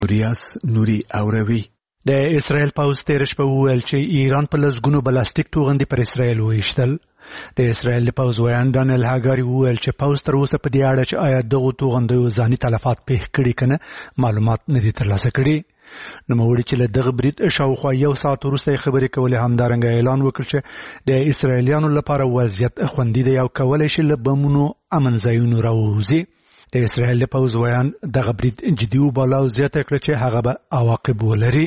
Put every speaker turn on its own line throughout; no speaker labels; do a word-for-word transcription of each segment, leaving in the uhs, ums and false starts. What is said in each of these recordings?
ریاض نوري اوروي.
د اسرائیل پوځ تیر شپه وویل چې ایران په لسګونو بلاستیک توغندي پر اسرائیل وایشتل. د اسرائیل پوځ ویان دانیل هاګاری وویل چې پوځ تر اوسه په دې اړه چې آیا دغه توغندیو ځاني تلفات پیښ کړي کنه معلومات نه دي ترلاسه کړي. نوموړي چې له دغه برید شاوخوا یو ساعت وروسته خبرې کولې همدارنګه اعلان وکړ چې د اسرائیلیانو لپاره وضعیت خوندي دی او کولای شي له بمونو امن ځایونو راووځي. د اسرائیل پوځ ویان دغه برید جدي وباله او زیاته کړه چې هغه به عواقب ولري.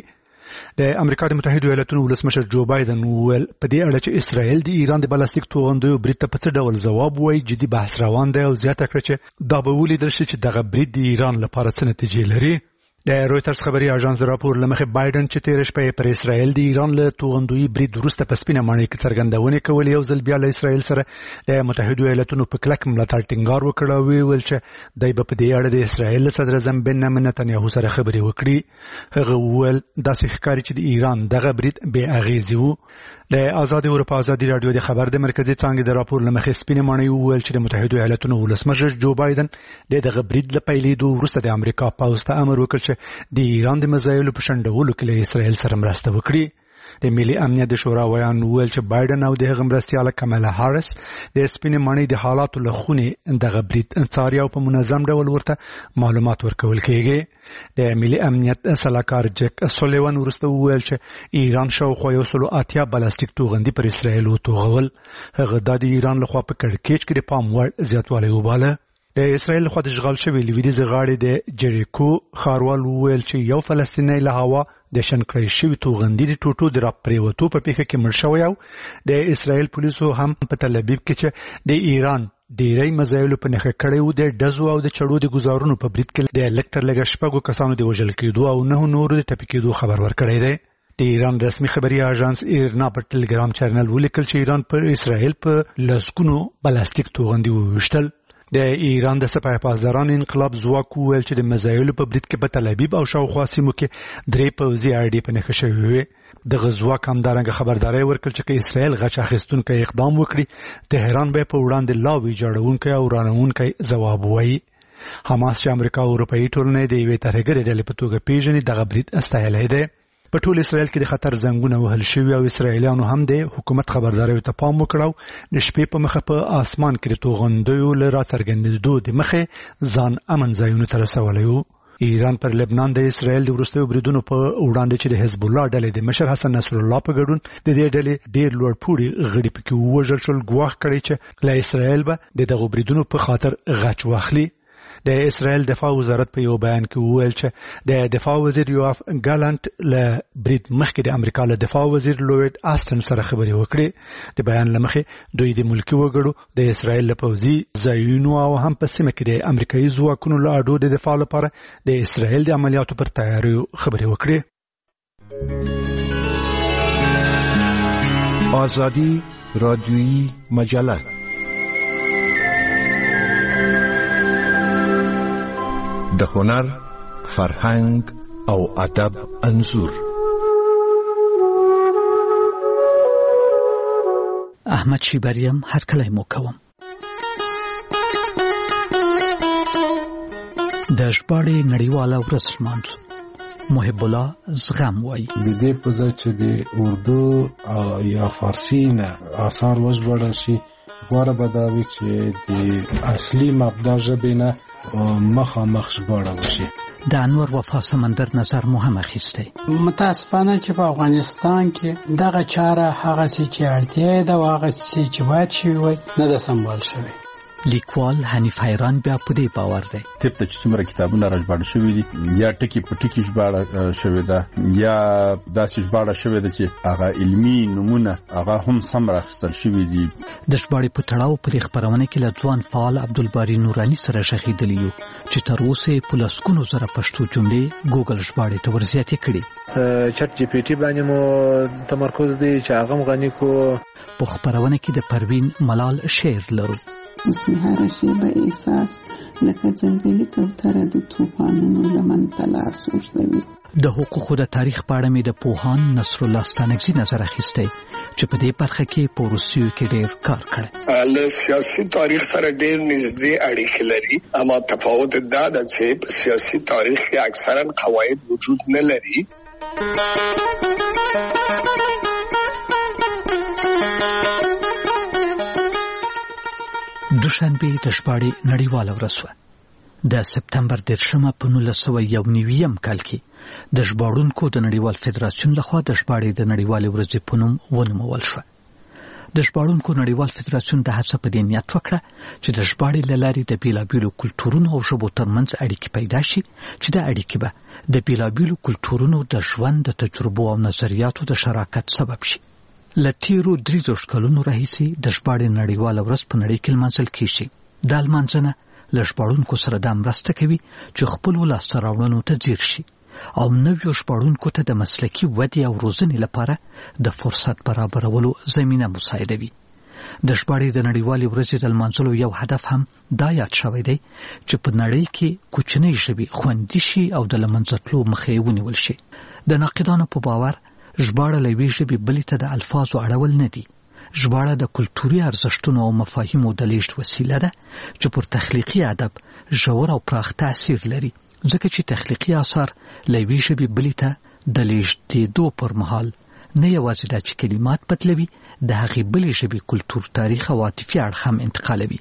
د امریکا د متحده ایالاتونو ولسمشر جو بایدن وویل په دې اړه چې اسرائیل د ایران د بلاستیک توغندیو برید ته په څه ډول ځواب وایي جدي بحث روان دی او زیاته کړه چې دا به ولیدل شي چې دغه برید د ایران لپاره څه نتیجې لري. د رویترز خبري اژانس راپور لمخه بایدن چې تیر شپه پر اسرائیل د ایران له توغندوی برید وروسته په سپینه معنی کې څرګندونه کول یو ځل بیا له اسرائیل سره د متحده ایالاتونو په کلک ملاتړ ټینګار وکړ او ویل چې دای په دې اړه د اسرائیل صدر اعظم بنیامین نتنیاهو سره خبرې وکړي. هغه وویل داسې ښکاري چې د ایران دغه برید بې اغیزه وو. د آزاد اروپا ازادي رادیو د خبر د مرکزی څانګې د راپور لمخه سپینه معنی وویل چې د متحده ایالاتونو ولسمشر جو بایدن دغه برید له پیلېدو وروسته د امریکا پوځ ته امر وکړ چې د ایران د مزایلو په شنډولو کې له اسرائیل سره مرسته وکړي. د ملي امنیت د شورا ویان وویل چې بایدن او د هغه مرستیاله کمالا هاریس د سپینې معنی د حالاتو له خونې دغه برید څاري او په منظم ډول ورته معلومات ورکول کېږي. د ملي امنیت سلاکار جک سولیوان ورسته وویل چې ایران شاوخوا یو سلو اتیا بلاستیک توغندي پر اسرائیل وتوغول. هغه د ایران لخوا په کړکېچ کې د پام وړ زیاتوالی وباله. د اسرائیل لخوا د اشغال شوی لویدیځ غاړې د جریکو ښاروال وویل چې یو فلسطینی له هوا د شنکړې شوی توغندي د ټوټو د راپریوتو په پیښه کې مړ شوی او د اسرائیل پولیسو هم په تل ابیب کې چې د ایران ډیری مزایلو په نخښه کړي وو د ډزو او د چړو د گزارونو په برید کې د الکتر لګ شپږو کسانو د وژل کېدو او نه نور د ټپي کېدو خبر ورکړی دی. د ایران رسمي خبري اژانس ایرنا په ټلګرام چینل ولیکل چې ایران پر اسرائیل په لسګونو بلاستیک توغندي وویشتل. د ایران د سپاه پاسداران انقلاب ځواک وویل چې د مزایلو په برید کې په تل ابیب او شاوخوا سیمو کې درې پوځي اړې په نښه شوې وې. دغه ځواک همدارنګه خبرداري ورکړ چې که اسرائیل غچ اخیستونکی اقدام وکړي تهران به په وړاندې لاوي جوړونکی او رانونکی ځواب وایي. حماس چې امریکا او اروپאי ټولنې د یوې ترهګرې ډلې په توګه پیژني دغه برید استایلی دی. په ټول اسرائیل کې د خطر زنګونه وهل شوي او اسرائیلیانو هم د حکومت خبرداري ته پام وکړو. د شپې په مخه په اسمان کې د توغندیو له راڅرګندېدو د مخه ځان امن ځایونو ته رسولی وو. ایران پر لبنان د اسرائیل د وروستیو بریدونو په وړاندې چې د حزب الله ډلې د مشر حسن نصر الله په ګډون د دې ډلې ډېر لوړ پوړي غړي پکې ووژل شول ګواښ کړی چې له اسرائیل به د دغو بریدونو په خاطر غچ واخلي. د اسرائیل دفاع وزارت په یو بیان کې وویل چې د دفاع وزیر یوآف ګالانت له برید مخکې د امریکا له دفاع وزیر لوید آستن سره خبرې وکړې. د بیان له مخې دوی د ملکي وګړو د اسرائیل له پوځي ځایونو او هم په سیمه کې د امریکایي ځواکونو له اډو د دفاع لپاره د اسرائیل د عملیاتو پر تیاریو خبرې وکړې.
آزادی رادیویی مجله د هنر، فرهنګ او ادب انځور.
احمد شیبریم هر کله مو کوم. د ژباړې نړیواله ورځ لمانځو. محب الله زغم وایي
د دې په ځای چې د اردو یا فارسی نه آثار وژباړل شي غوره به دا وي چې د اصلي مبدا ژبې نه مخامخ ژباړل شي.
د انور وفا سمندر نظر مو هم اخیستی.
متاسفانه چې په افغانستان کې دغه چاره هغه چې اړتیا ده او هغه چې باید شوی وي نه ده سمبال شوی.
لیکوال حنیف حیران بیا په دې باور دی
تپ ته چې څومره کتابونه راژباړل شوي دي یا ټکي په ټکي ژباړه شوې ده یا داسې ژباړه شوې ده چې هغه علمي نومونه هغه هم سم راخیستل شوي دي.
د ژباړې په تړاو په دې خپرونه کې له ځوان فعال عبدالباري نوراني سره شخیدلی یو چې تر اوسه په لسګونو زره پښتو جملې ګوګل ژباړې ته ورزیاتې کړي.
چټ جی پی ټي باندې مو تمرکز دی چې هغه غني کو.
په خپرونه کې د پروین ملال شعر لرو.
اسمها رشیبه احساس لکه ځنګلي کوتره د طوفانونو لمن ته لاس اوږدوي.
د حقوقو د تاریخ په اړه مې د پوهان نصر الله ستانکزي نظر اخیستی چې په دې برخه کې په روسیو کې ډېر کار کړی.
له سیاسي تاریخ سره ډېر نږدې اړیکې لري، اما تفاوت دا ده چې په سیاسي تاریخ کې اکثرا قواعد وجود نه لري.
دوشنبه د ژباړې نړیواله ورځ وه. د سپتمبر دېرشمه په نولس سوه یو نوي کال کې د ژباړونکو د نړیوال فدراسیون لخوا د ژباړې د نړیوالې ورځې په نوم ونومول شوه. د ژباړونکو نړیوال فدراسیون د هڅه په دې نیت وکړه چې د ژباړې له لارې د بېلابېلو کلتورونو او ژبو ترمنځ اړیکې پیدا شي چې دا اړیکې به د بېلابېلو کلتورونو د ژوند د تجربو او نظریاتو د شراکت سبب شي. له تېرو درې دېرش کلونو راهیسې د ژباړې نړیواله ورځ په نړۍ کې لمانځل کېږي. دا لمانځنه له ژباړونکو سره دا مرسته کوي چې خپلو لاسته راوړنو ته ځیر شي او نویو ژباړونکو ته د مسلکي ودې او روزنې لپاره د فرصت برابرولو زمینه مساعدوي. د ژباړې د نړیوالې ورځې د لمانځلو یو هدف هم دا یاد شوی دی چې په نړۍ کې کوچنۍ ژبې خوندي شي او د له منځه تلو مخه یې ونیول شي. د ناقدانو په باور ژباړه له یوې ژبې بلې ته د الفاظو اړول نه دي. ژباړه د کلتوري ارزښتونو او مفاهیمو د لیږد وسیله ده چې پر تخلیقي ادب ژور او پراخ تاثیر لري، ځکه چې تخلیقي اثار له یوې ژبې بلې ته د لیږدېدو پر مهال نه یوازې دا چې کلمات بدلوي، د هغې بلې ژبې کلتور، تاریخ او عاطفي اړخ هم انتقالوي.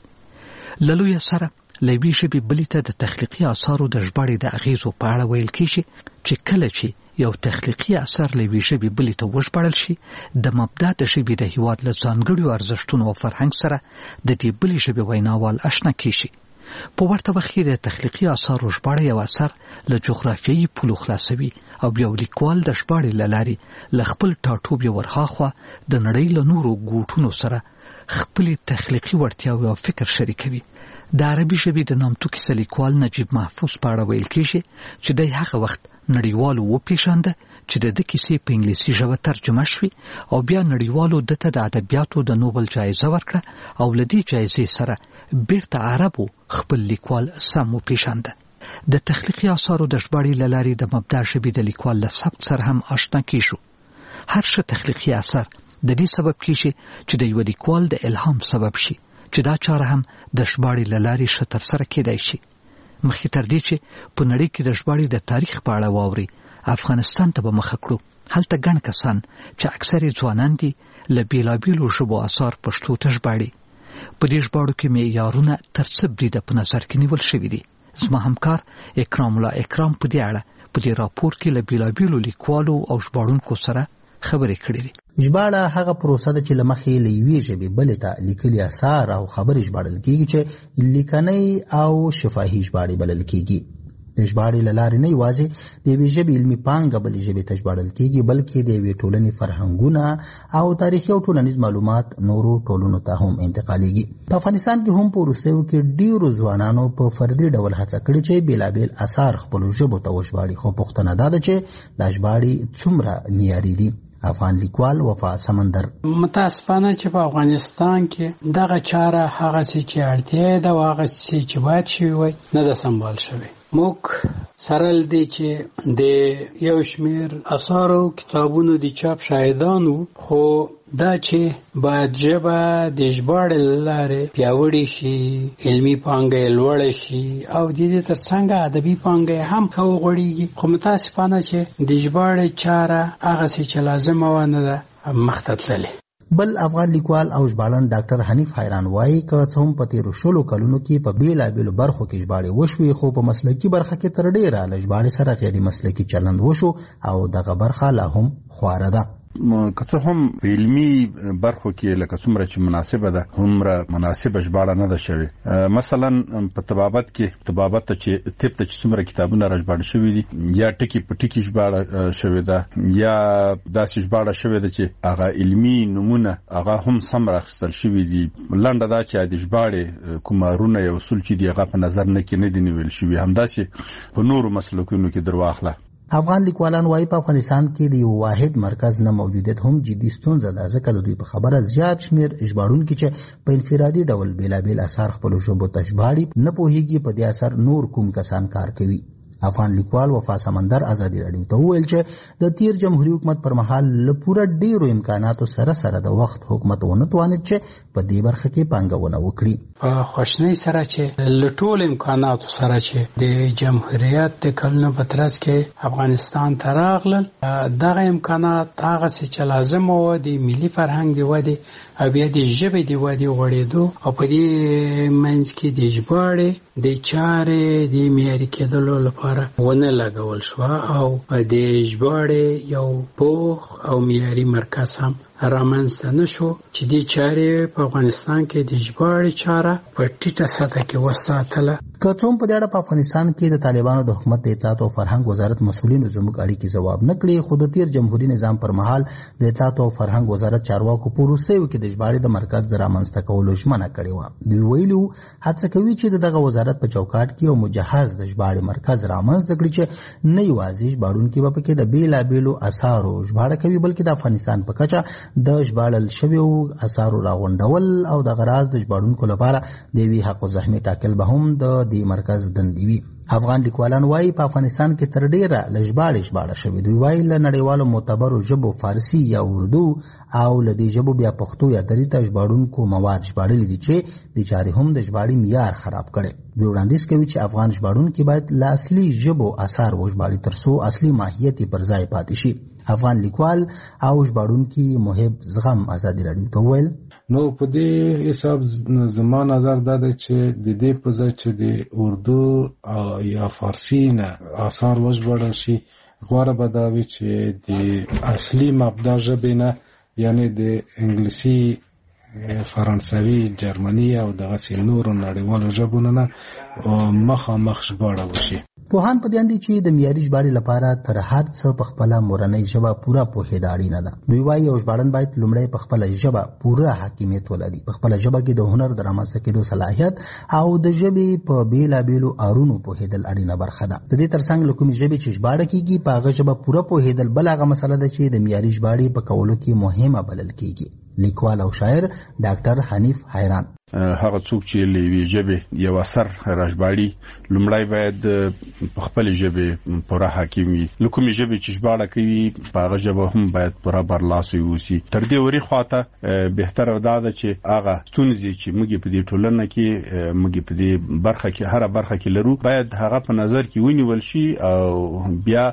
له لویه سره له یوې ژبې بلې ته د تخلیقي اثارو د ژباړې د اغېزو په اړه ویل کېږي چې کله چې یو تخلیقي اثر له یوې ژبې بلې ته وژباړل شي، د مبدا د ژبې د هېواد له ځانګړو ارزښتونو او فرهنګ سره د دې بلې ژبې ویناوال اشنا کېږي. په ورته وخت کې د تخلیقي اثارو ژباړه یو اثر له جغرافیایي پولو خلاصوي او بیا لیکوال د ژباړې له لارې له خپل ټاټوبي ورهاخوا د نړۍ له نورو ګوټونو سره خپلې تخلیقي وړتیاوې او فکر شریکوي. د عربي ژبې د نامتو کیسه لیکوال نجیب محفوظ په اړه ویل کېږي چې دی هغه وخت نړیوالو وپېژانده چې د ده کیسې په انګلیسي ژبه ترجمه شوې او بیا نړیوالو ده ته د ادبیاتو د نوبل جایزه ورکړه او له دې جایزې سره بیرته عربو خپل لیکوال سم وپېژانده. د تخلیقي اثارو د ژباړې له لارې د مبدا ژبې د لیکوال له سبک سره هم آشنا کېږو. هر ښه تخلیقي اثر د دې سبب کېږي چې د یوه لیکوال د الهام سبب شي، چې دا چاره هم د ژباړې له لارې ښه ترسره کېدای شي. مخکې تر دې چې په نړۍ کې د ژباړې د تاریخ په اړه واوري، افغانستان ته به مخه کړو. هلته ګڼ کسان چې اکثر یې ځوانان دي له بېلابېلو ژبو اثار پښتو ته ژباړي. په دې ژباړو کې معیارونه تر څه بریده په نظر کې نیول شوي دي. زما همکار اکرام الله اکرام په دې اړه په دې راپور کې له بېلابېلو لیکوالو او ژباړونکو سره خبرې کړې دي.
ژباړه هغه پروسه ده چې له مخې له یوې ژبې بلې ته لیکلي اثار او خبرې ژباړل کېږي چې لیکنۍ او شفاهي ژباړې بلل کېږي. د ژباړې له لارې نه یوازې د یوې ژبې علمي پانګه بلې ژبې ته ژباړل کېږي، بلکې د یوې ټولنې فرهنګونه او تاریخي او ټولنیز معلومات نورو ټولنو ته هم انتقالېږي. په افغانستان کې هم په وروستیو کې ډېرو ځوانانو په فردي ډول هڅه کړې چې بېلابېل اثار خپلو ژبو ته وژباړي، خو پوښتنه دا ده چې دا ژباړې څومره معیاري دي. افغان لیکوال وفا سمندر:
متاسفانه چې په افغانستان کې دغه چاره هغه چې اړتیا ده او هغه چې باید شي وي نه ده سمبال شوی. موږ سره لدې چې د یو شمیر اثارو کتابونو د چاپ شاهدانو، خو دا چې باید ژبه د ژباړې له لارې پیاوړې شي، علمي پانګه یې لوړه شي او د دې تر څنګ ادبي پانګه یې هم ښه وغوړېږي. خو متاسفانه چې د ژباړې چاره هغسې چې لازمه ونه ده مخته تللې.
بل افغان لیکوال او ژباړن ډاکټر حنیف حیران وایي که څه هم په تېرو شلو کلونو کې په بېلابېلو برخو کې ژباړې وشوې، خو په مسلکي برخه کې تر ډېره له ژباړې سره غیر مسلکي چلند وشو او دغه برخه لا هم خواره ده.
که څه هم په علمي برخو کې لکه څومره چې مناسبه ده هومره مناسبه ژباړه نه ده شوې. مثلا په طبابت کې طبابت ته چې طب ته چې څومره کتابونه راژباړل شوي دي، یا ټکي په ټکي ژباړه شوې ده یا داسې ژباړه شوې ده چې هغه علمي نومونه هغه هم سم راخیستل شوي دي. لنډه دا چې د ژباړې کوم کارونه یا اصول چې دي هغه په نظر نه کې نه دي نیول شوي. همداسې په نورو مسلکونو کې در واخله.
افغان لیکوالان وايي په افغانستان کې د یو واحد مرکز نه موجودیت هم جدي ستونزه ده، ځکه د دوی په خبره زیات شمیر ژباړونکي چې په انفرادي ډول بیلابیل اثار خپلو ژبو ته ژباړي نه پوهیږي په دې اثر نور کوم کسان کار کوي. افغان لیکوال وفا سمندر ازادي راډیو ته وویل چې د تیر جمهوریت حکومت پر مهال له پوره ډیرو امکاناتو سره سره د وخت حکومت ونه توانید چې په دې برخه کې پانګونه وکړي.
په خوشنۍ سره چې له ټولو امکاناتو سره چې د جمهوریت د کلونو په ترڅ کې افغانستان ته راغلل، دغه امکانات هغه څه چې لازم و د ملي فرهنګ د ودې او بیا د ژبې د ودې غوړېدو او په دې منځ کې د ژباړې د چارې د معیاري کېدلو لپاره ونه لګول شو او د ژباړې یو پوخ او معیاري مرکز هم رامنځته نه شو چې د چارې په افغانستان کې د ژباړې چاره په ټیټه سطح کې وساتله.
که څه هم په دې اړه په افغانستان کې د طالبانو د حکومت د اطلاعات او فرهنګ وزارت مسؤلینو زموږ اړیکې ځواب نه کړي، خو د تیر جمهوریت نظام پر مهال د اطلاعات او فرهنګ وزارت چارواکو په وروستیو کې د ژباړې د مرکز د رامنځته کولو ژمنه کړې وه. دوی ویلي وو هڅه کوي چې دغه وزارت په چوکاټ کې یو مجهز د ژباړې مرکز رامنځته کړي چې نه یوازې ژباړونکي به پکې د بېلابېلو اثارو ژباړه کوي، بلکې د افغانستان په کچه د ژباړل شویو اثارو راغونډول او د غراض د ژباړونکو لپاره د یوې حق الزحمې ټاکل به هم د دې مرکز دندې وي. افغان لیکوالان وايي په افغانستان کې تر ډیره له ژباړې ژباړه شوې. دوی وايي له نړیوالو معتبرو ژبو فارسي یا اردو او له دې ژبو بیا پښتو یا دري ته ژباړونکو مواد ژباړلي دي چې د چارې هم د ژباړې معیار خراب کړي. دوی وړاندیز کوي چې افغان ژباړونکي باید له اصلي ژبو اثار وژباړي ترڅو اصلي ماهیت یې پر ځای پاتې شي. افغان لیکوال او ژباړونکي محب زغم ازادي راډیو ته وویل
نو په دې حساب زما نظر دا دی چې د دې په ځای چې د اردو یا فارسي نه اثار وژباړل شي، غوره به دا وي چې د اصلي مبدا ژبې نه، یعنی د انګلیسي، فرانسوي، جرمني او دغسې نورو نړیوالو ژبو نه مخامخ ژباړه وشي.
پوهان په دې اند دي چې د معیاري ژباړې لپاره تر هر څه په خپله مورنۍ ژبه پوره پوهېدا اړینه ده. دوی وایي یو ژباړن باید لومړی په خپله ژبه پوره حاکمیت ولري، په خپله ژبه کې د هنر د رامنځته کېدو صلاحیت او د ژبې په بېلابېلو اړونو پوهېدل اړینه برخه ده. د دې ترڅنګ له کومې ژبې چې ژباړه کېږي په هغه ژبه پوره پوهېدل بل هغه مسله ده چې د معیاري ژباړې په کولو کې مهمه بلل کېږي. لیکوال او شاعر ډاکټر حنیف حیران
هغه څوک چې له یوې ژبې یو اثر راژباړي لومړی باید په خپلې ژبې پوره حاکم وي. له کومې ژبې چې ژباړه کوي په هغه ژبه هم باید پوره برلاسی واوسي. تر دې ورې خواته بهتره دا ده چې هغه ستونزې چې موږ په دې ټولنه کې موږ په دې برخه کې هره برخه کې لرو باید هغه په نظر کې ونیول شي او بیا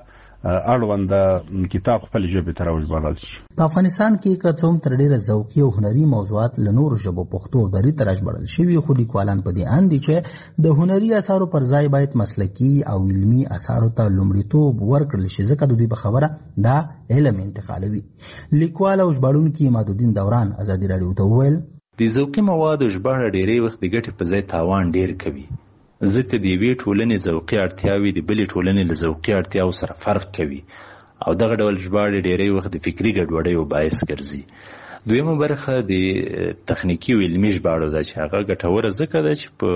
اړوند کتاب خپل ژبه ته راوژباړل شي.
په افغانستان کې که څوم تر ډیره ذوقي او هنري موضوعات له نورو ژبو پښتو او دري ته راژباړل شوي، خو لیکوالان په دې اند دي چې د هنري اثارو پر ځای باید مسلکي او علمي اثارو ته لومړیتوب ورکړل شي، ځکه د دوی په خبره دا علم انتقالوي. لیکوال او ژباړونکي مادودین دوران ازادي راډیو ته وویل
د ذوقي موادو ژباړه ډېری وخت د ګټې په ځای تاوان ډېر کوي، ځکه د یوې ټولنې ذوقي اړتیاوې د بلې ټولنې له ذوقي اړتیاو سره فرق کوي او دغه ډول ژباړې ډېری وخت د فکري ګډوډیو باعث ګرځي. دویمه برخه د تخنیکي او علمي ژباړو ده چې هغه ګټوره ځکه ده چې په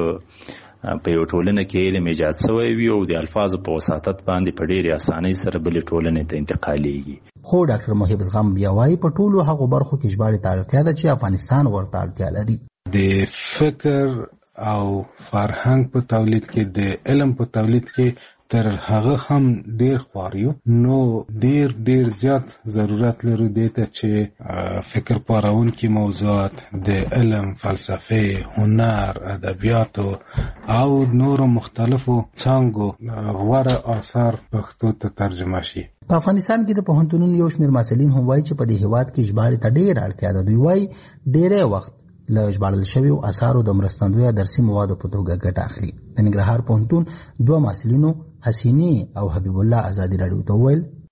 په یو ټولنه کې علم ایجاد شوی وي او د الفاظو په وساطت باندې په ډېرې اسانۍ سره بلې ټولنې ته انتقالېږي.
خو ډاکټر محب زغم بیا وایي په ټولو هغو برخو کې ژباړې ته اړتیا ده چې افغانستان ورته اړتیا لري.
د فکر او فرهنګ په تولید کې، د علم په تولید کې تر هغه هم ډیر خواریو، نو ډیر ډیر زیات ضرورت لرو دې ته چې فکر پارونکي موضوعات د علم، فلسفه، هنر، ادبیاتو او نورو مختلفو څانګو غوره آثار پښتو ته ترجمه شي.
په افغانستان کې د پوهنتونونو یو شمېر محصلین هم وایي چې په دې هېواد کې ژباړې ته ډېره اړتیا ده. دوی وایي ډېری وخت له ژباړل شویو اثارو د مرستندویه درسي موادو په توګه ګټه اخلي. د ننګرهار پوهنتون دوه محصلینو حسینې او حبیب الله ازادي راډیو ته وویل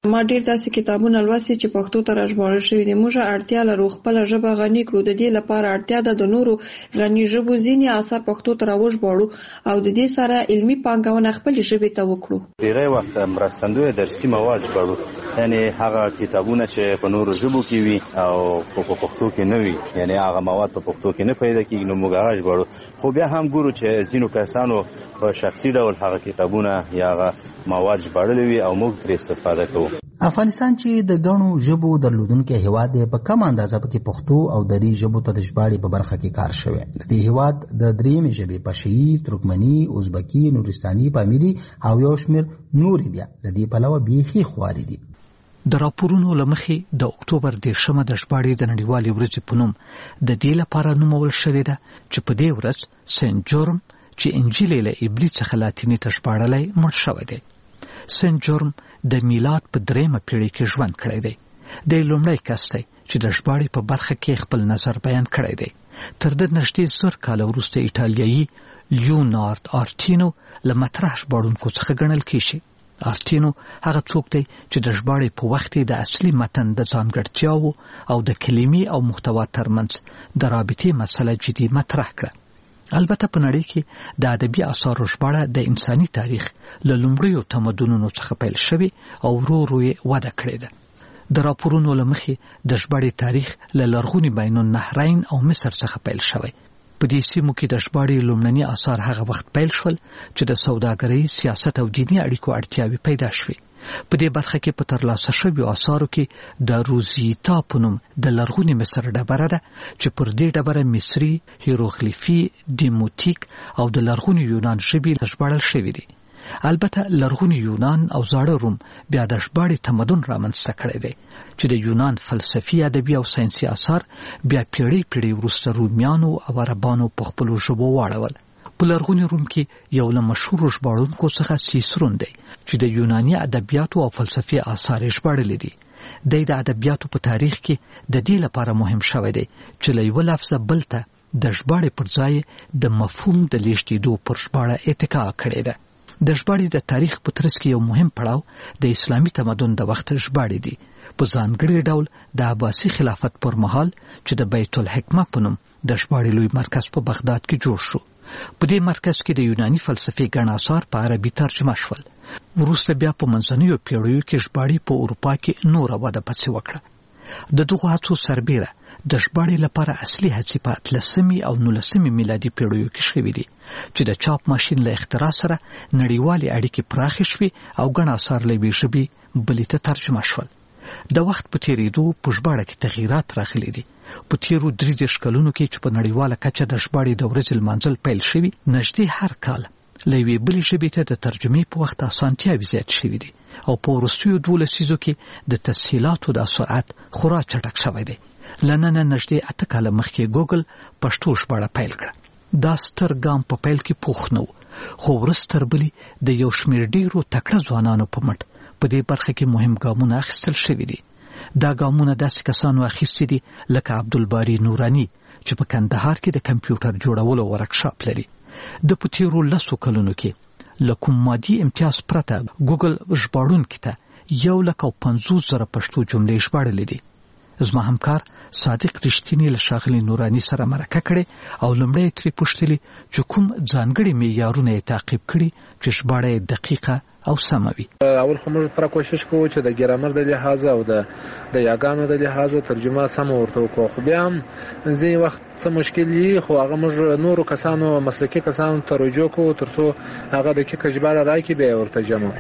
ما ډیر داسې کتابونه لوستي چې پښتو ته راژباړل شوي دي. موږ اړتیا لرو خپل ژبه غني کړو. د دې لپاره اړتیا ده د نورو غني ژبو ځینې اثار پښتو ته راوژباړو او د دې سره علمي پانګونه خپل ژبې ته وکړو.
ډیری وخت مرستندوی درسي مواد ژباړو، یعنی هغه کتابونه چې په نورو ژبو کې وي او په پښتو کې نه وي، یعنی هغه مواد په پښتو کې نه پیدا کیږي، نو موږ هغه ژباړو. خو بیا هم ګورو چې ځینو کسانو په شخصي ډول هغه کتابونه یا هغه مواد ژباړلي وي او موږ ترې استفاده کوو.
افغانستان چې د غنو ژبو درلودونکي هیواد دی، په کم اندازه پکې پښتو او دري ژبو ته د ژباړې په برخه کې کار شوی. د دې هیواد د درېیمې ژبې پشهي، ترکمني، ازبکي، نورستاني، پامیري او یو شمېر نورې بیا له دې پلوه بیخي خوارې دي.
د راپورونو له مخې د اکتوبر دېرشمه د ژباړې د نړیوالې ورځې په نوم د دې لپاره نومول شوې ده چې په دې ورځ سنت جورم چې انجیل یې له عبري څخه لاتیني ته ژباړلی مړ شوی دی. سنت جورم د میلاد په دریمه پیړۍ کې ژوند کړی دی. د لومړی کس دی چې د ژباړې په برخه کې خپل نظر بیان کړی دی. تر د نږدې زر کاله وروسته ایټالیایي لیونارد آرټینو له مطرح ژباړونکو څخه ګڼل کېږي. آرټینو هغه څوک دی چې د ژباړې په وخت د اصلي متن د ځانګړتیاوو او د کلمې او محتوا ترمنځ د رابطې مسله جدي مطرح کړه. البته په نړۍ کې د ادبي اثارو ژباړه د انساني تاریخ له لومړیو تمدنونو څخه پیل شوې او ورو ورو یې وده کړې ده. د راپورونو له مخې د ژباړې تاریخ له لرغوني بین النهرین او مصر څخه پیل شوی. په دې سیمو کې د ژباړې لومړني اثار هغه وخت پیل شول چې د سوداګرۍ، سیاست او دیني اړیکو اړتیاوې پیدا شوې. په دې برخه کې په ترلاسه شویو اثارو کې د روزیتا په نوم د لرغوني مصر ډبره ده چې پر دې ډبره مصري، هیروغلیفي، دیموتیک او د لرغوني یونان ژبې ژباړل شوي دي. البته لرغوني یونان او زاړه روم بیا د ژباړې تمدن رامنځته کړی دی چې د یونان فلسفي، ادبي او ساینسي اثار بیا پیړۍ پیړۍ وروسته رومیانو او عربانو په خپلو ژبو واړول. په لرغوني روم کې یو له مشهورو ژباړونکو څخه سیسرون دی چې د یوناني ادبیاتو او فلسفي آثار ژباړلي دي. دی د ادبیاتو په تاریخ کې د دې لپاره مهم شوی دی چې له یوه لفظه بل ته د ژباړې پر ځای د مفهوم د لیږدېدو پر ژباړه اتکا کړې ده. د ژباړې د تاریخ په ترڅ کې یو مهم پړاو د اسلامي تمدن د وخت ژباړې دي. په ځانګړي ډول د عباسي خلافت پر مهال چې د بیت الحکمه په نوم د ژباړې لوی مرکز په بغداد کې جوړ شو. په دې مرکز کې د یوناني فلسفې ګڼ اثار په عربي ترجمه شول. وروسته بیا په منځنیو پیړیو کې ژباړې په اروپا کې نوره وده پسې وکړه. د دغو هڅو سربیره د ژباړې لپاره اصلي هڅې په اتلسمې او نولسمې میلادي پیړیو کې شوې دي چې د چاپ ماشین له اختراع سره نړیوالې اړیکې پراخې شوې او ګڼ اثار له یوې ژبې بلې ته ترجمه شول. د وخت په تېرېدو په ژباړه کې تغییرات راغلي دي. په تېرو درې دېرش کلونو کې چې په نړیواله کچه د ژباړې د ورځې لمانځل پیل شوي، نږدې هر کال له یوې بلې ژبې ته د ترجمې په وخت اسانتیاوې زیاتې شوي دي او په وروستیو دوو لسیزو کې د تسهیلاتو د سرعت خورا چټک شوی دی. له ننه نږدې اته کاله مخکې ګوګل پښتو ژباړه پیل کړه. دا ستر ګام په پیل کې پوخ نه و، خو وروسته تر بلې د یو شمېر ډېرو تکړه ځوانانو په مټ په دې برخه کې مهم ګامونه اخیستل شوي دي. دا ګامونه داسې کسانو اخیستي دي لکه عبدالباري نوراني چې په کندهار کې د کمپیوټر جوړولو ورکشاپ لري. د په تېرو لسو کلونو کې له کوم مادي امتیاز پرته ګوګل ژباړونکي ته یو لک او پنځوس زره پښتو جملې ژباړلې دي. زما همکار صادق رښتینی له ښاغلي نوراني سره مرکه کړې او لومړی ترې پوښتلي چې کوم ځانګړي معیارونه یې تعقیب کړي چې ژباړه یې دقیقه او سمه وي.
اول خو موږ پوره کوشش کوو چې د ګرامر د لحاظه او د د یاګانو د لحاظه ترجمه سمه ورته وکړو. خو بیا هم ځینې وخت څه مشکل وي، خو هغه موږ نورو کسانو، مسلکي کسانو ته رجوع کوو تر څو هغه دقیقه ژباړه راکړي، بیا یې ورته جمع.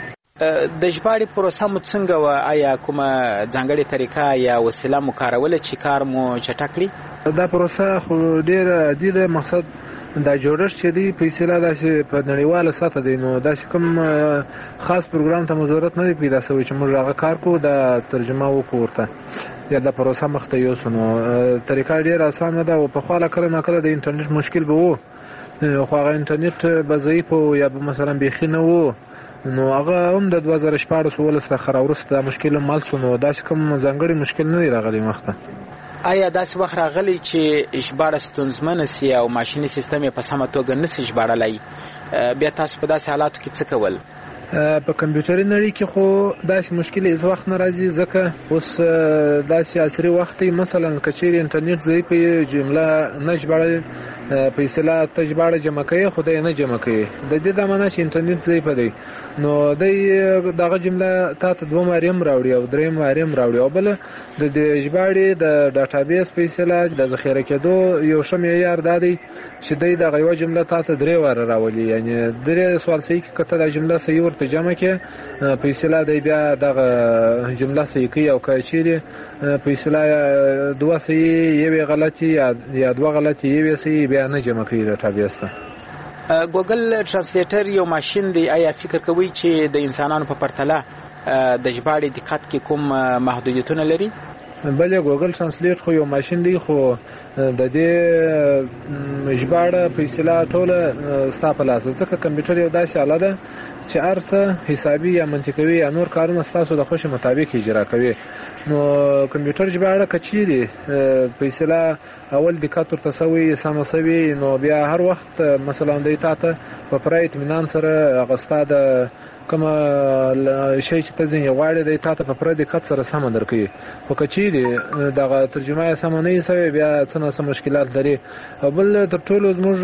د ژباړې پروسه مو څنګه وه؟ آیا کومه ځانګړې طریقه یا وسیله مو کاروله چې کار مو چټک کړي؟
دا پروسه خو ډېره عادي ده. مقصد دا جوړښت چې دی په اصطلاح داسې په نړیواله سطحه دی، نو داسې کوم خاص پروګرام ته مو ضرورت نه دی پیدا شوی چې موږ هغه کار کوو، دا ترجمه وکړو ورته یا دا پروسه مخته یوسو. نو طریقه ډېره اسانه ده او پخوا کله ناکله د انټرنیټ مشکل به و، خو هغه انټرنیټ به ضعیف و یا به مثلا بیخي نه و، نو هغه هم د دوه زره شپاړس اوولس څخه راوروسته دا مشکل هم حل شو. نو داسې کوم ځانګړی مشکل نه دی راغلی مخته.
آیا داسې وخت راغلی چې ژباړه ستونزمنه سي او ماشیني سیستم یې په سمه توګه نسي ژباړلی، بیا تاسو په داسې حالاتو کې څه کول؟
په کمپیوټري نړۍ کې خو داسې مشکل هیڅ وخت نه راځي، ځکه اوس داسې عصري وخت دی، مثلا کچېرې انټرنیټ ضعیف وي، جمله نه ژباړې په اصطلاح ته ژباړه جمع کوي خو دی نه جمع کوي، د دې دا معنا چې انټرنیټ ضعیف دی، نو دی دغه جمله تا ته دوه مارې هم راوړي او درېیم مارې هم راوړي، او بله د دې ژباړې د ډاټابیس په اصطلاح د ذخیره کېدو یو ښه معیار دا دی چې دی دغه یوه جمله تا ته درې واره راولي، یعنې درې سوال صحیح کې که ته دا جمله صحیح ورته جمع کې په اصطلاح دی بیا دغه جمله صحیح کوي، او که چیرې په اصطلاح دوه صحیح یوې غلطي یا دوه غلطي یوې صحیح بیا نه جمع کوي ډاټابیس ته.
ګوګل ټرانسلیټر یو ماشین دی، آیا فکر کوئ چې د انسانانو په پرتله د ژباړې دقت کې کوم محدودیتونه لري؟
بله ګوګل ترانسلیټ خو یو ماشین دی، خو د دې ژباړه په اصطلاح ټوله ستا په لاس، ځکه کمپیوټر یو داسې آله ده چې هر څه حسابي یا منطقوي یا نور کارونه ستاسو د خوښې مطابق اجرا کوي. نو کمپیوټر ژباړه که چیرې په اصطلاح اول دقت ورته سوی سمه سوي، نو بیا هر وخت مثلا دی تا ته په پوره اطمینان سره هغه ستا د کومه شی چې ته ځینې غواړې دی تا ته په پوره دقت سره سمه درکوي، خو که چیرې دغه ترجمه یې سمه نه وي سوې بیا څه نه څه مشکلات لري. او بل تر ټولو زموږ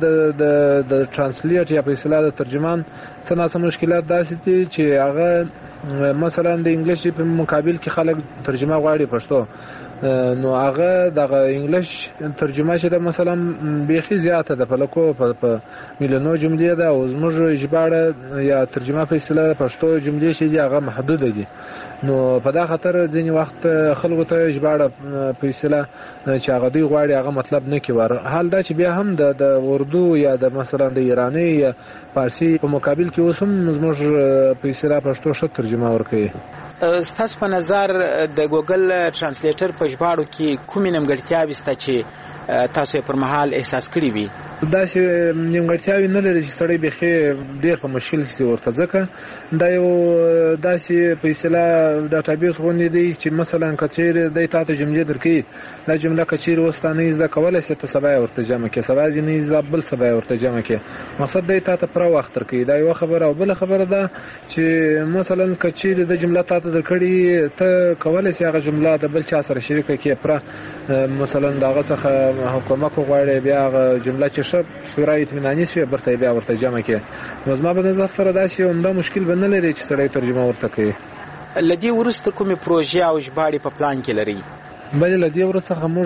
د ترانسلیټ یا په اصطلاح د ترجمان څه نه څه مشکلات داسې دي چې هغه مثلا د انګلیش په مقابل کې خلک ترجمه غواړي پښتو، نو هغه دغه انګلیش ترجمه چې ده مثلا بیخي زیاته ده، په لکو په میلیونو جملې ده، او زموږ ژباړه یا ترجمه په اصطلاح پښتو جملې چې دي هغه محدوده دي. نو په دا خاطر ځینې وخت خلکو ته ژباړه په اصطلاح چې هغه دوی غواړي هغه مطلب نه کوي. حال دا چې بیا هم د اردو یا د مثلا د ایراني یا فارسي په مقابل کې اوس هم زموږ په اصطلاح پښتو ښه ترجمه ورکوي.
ستاسو په نظر د ګوګل ترانسلیټر په ژباړو کې کومې نیمګړتیاوې شته چې تاسو یې پر مهال احساس کړي وي؟
داسې نیمګړتیاوې نه لري چې سړی بیخي ډېر په مشکل کې ورته، ځکه دا یو داسې په اصطلاح ډاټابیس غوندې دی چې مثلا که چیرې دی تا ته جملې درکوي، دا جمله که چیرې اوس تا نه زده کولی شې ته سبا یې ورته جمع کړې، سبا یې نه زده بل سبا یې ورته جمع کړې، مقصد دی تا ته پوره وخت درکوي، دا یوه خبره. او بله خبره ده چې مثلا که چیرې د جمله تا ته درکړي ته کولی شې هغه جمله د بل چا سره شریکه کړې، پوره مثلا د هغه څخه حکومت غواړي بیا هغه جمله چې شورا اطمیناني شوې برته بیا ورته جمع کړي، نو زما په نظر سره داسې عمده مشکل به نه لري چې سړی ترجمه ورته کوي.
له دې وروسته کومې پروژې او ژباړې په پلان کې لرئ؟
بلې له دې وروسته موږ